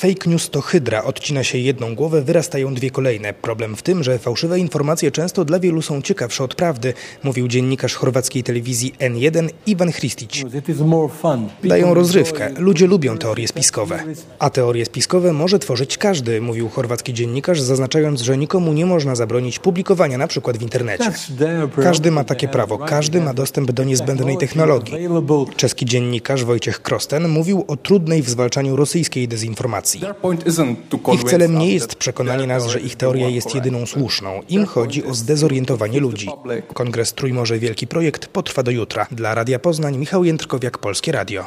Fake news to hydra, odcina się jedną głowę, wyrastają dwie kolejne. Problem w tym, że fałszywe informacje często dla wielu są ciekawsze od prawdy, mówił dziennikarz chorwackiej telewizji N1 Ivan Hristić. Dają rozrywkę, ludzie lubią teorie spiskowe. A teorie spiskowe może tworzyć każdy, mówił chorwacki dziennikarz, zaznaczając, że nikomu nie można zabronić publikowania na przykład w internecie. Każdy ma takie prawo, każdy ma dostęp do niezbędnej technologii. Czeski dziennikarz Wojciech Krosten mówił o trudnej w zwalczaniu rosyjskiej dezinformacji. Ich celem nie jest przekonanie nas, że ich teoria jest jedyną słuszną. Im chodzi o zdezorientowanie ludzi. Kongres Trójmorze Wielki Projekt potrwa do jutra. Dla Radia Poznań Michał Jędrkowiak, Polskie Radio.